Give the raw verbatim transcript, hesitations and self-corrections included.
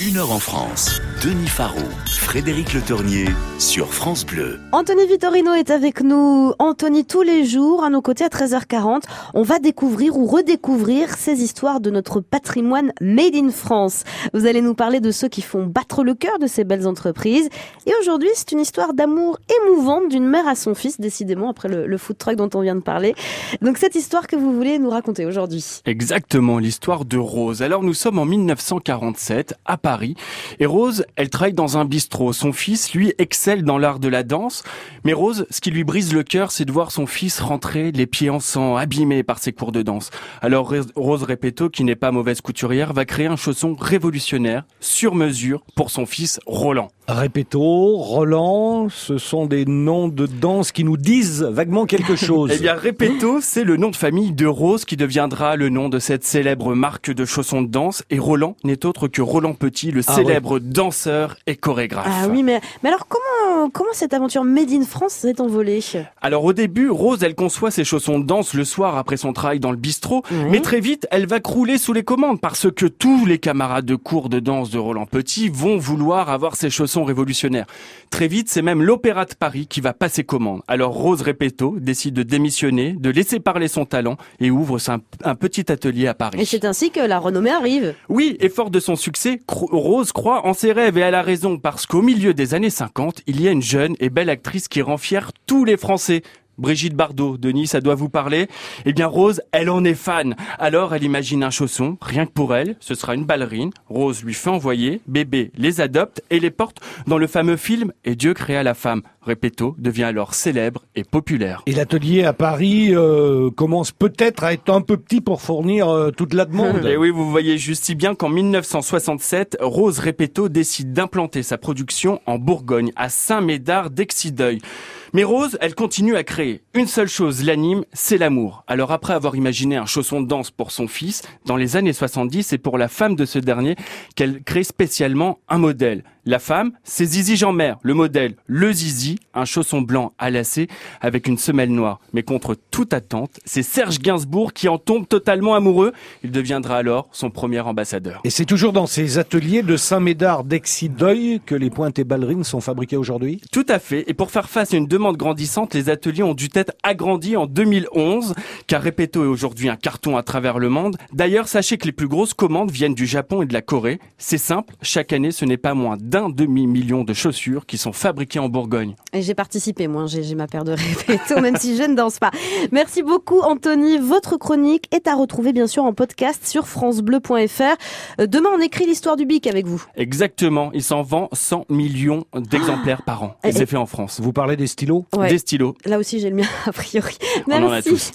Une heure en France, Denis Faro, Frédéric Le Tournier sur France Bleu. Anthony Vittorino est avec nous. Anthony, tous les jours, à nos côtés à treize heures quarante, on va découvrir ou redécouvrir ces histoires de notre patrimoine Made in France. Vous allez nous parler de ceux qui font battre le cœur de ces belles entreprises. Et aujourd'hui, c'est une histoire d'amour émouvante d'une mère à son fils, décidément, après le, le food truck dont on vient de parler. Donc cette histoire que vous voulez nous raconter aujourd'hui. Exactement, l'histoire de Rose. Alors nous sommes en mille neuf cent quarante-sept, à Paris. Et Rose, elle travaille dans un bistrot. Son fils, lui, excelle dans l'art de la danse. Mais Rose, ce qui lui brise le cœur, c'est de voir son fils rentrer les pieds en sang, abîmé par ses cours de danse. Alors Rose Repetto, qui n'est pas mauvaise couturière, va créer un chausson révolutionnaire, sur mesure, pour son fils Roland. Repetto, Roland, ce sont des noms de danse qui nous disent vaguement quelque chose. Eh bien, Repetto, c'est le nom de famille de Rose qui deviendra le nom de cette célèbre marque de chaussons de danse. Et Roland n'est autre que Roland Petit, le ah célèbre ouais. danseur et chorégraphe. Ah oui, mais, mais alors comment, comment cette aventure Made in France s'est envolée ? Alors au début, Rose, elle conçoit ses chaussons de danse le soir après son travail dans le bistrot. Oui. Mais très vite, elle va crouler sous les commandes parce que tous les camarades de cours de danse de Roland Petit vont vouloir avoir ses chaussons révolutionnaires. Très vite, c'est même l'Opéra de Paris qui va passer commande. Alors Rose Repetto décide de démissionner, de laisser parler son talent et ouvre un, un petit atelier à Paris. Et c'est ainsi que la renommée arrive. Oui, et fort de son succès, Rose croit en ses rêves et elle a raison parce qu'au milieu des années cinquante, il y a une jeune et belle actrice qui rend fière tous les Français. Brigitte Bardot, Denis, ça doit vous parler. Eh bien, Rose, elle en est fan. Alors, elle imagine un chausson, rien que pour elle. Ce sera une ballerine. Rose lui fait envoyer. Bébé les adopte et les porte dans le fameux film « Et Dieu créa la femme ». Repetto devient alors célèbre et populaire. Et l'atelier à Paris euh, commence peut-être à être un peu petit pour fournir euh, toute la demande. Et oui, vous voyez juste si bien qu'en mille neuf cent soixante-sept, Rose Repetto décide d'implanter sa production en Bourgogne, à Saint-Médard d'Excideuil. Mais Rose, elle continue à créer. Une seule chose l'anime, c'est l'amour. Alors après avoir imaginé un chausson de danse pour son fils, dans les années soixante-dix, c'est pour la femme de ce dernier qu'elle crée spécialement un modèle. La femme, c'est Zizi Jeanmaire, le modèle, le Zizi, un chausson blanc à lacets avec une semelle noire. Mais contre toute attente, c'est Serge Gainsbourg qui en tombe totalement amoureux. Il deviendra alors son premier ambassadeur. Et c'est toujours dans ces ateliers de Saint-Médard d'Excideuil que les pointes et ballerines sont fabriquées aujourd'hui ? Tout à fait. Et pour faire face à une demande grandissante, les ateliers ont dû être agrandis en deux mille onze, car Repetto est aujourd'hui un carton à travers le monde. D'ailleurs, sachez que les plus grosses commandes viennent du Japon et de la Corée. C'est simple, chaque année, ce n'est pas moins d'un demi-million de chaussures qui sont fabriquées en Bourgogne. Et j'ai participé, moi, j'ai, j'ai ma paire de Repetto, même si je ne danse pas. Merci beaucoup, Anthony. Votre chronique est à retrouver, bien sûr, en podcast sur francebleu point fr. Demain, on écrit l'histoire du bic avec vous. Exactement. Il s'en vend cent millions d'exemplaires ah par an. Et, et c'est fait en France. Vous parlez des stylos ? Ouais. Des stylos. Là aussi, j'ai le mien, a priori. On Merci. en a tous.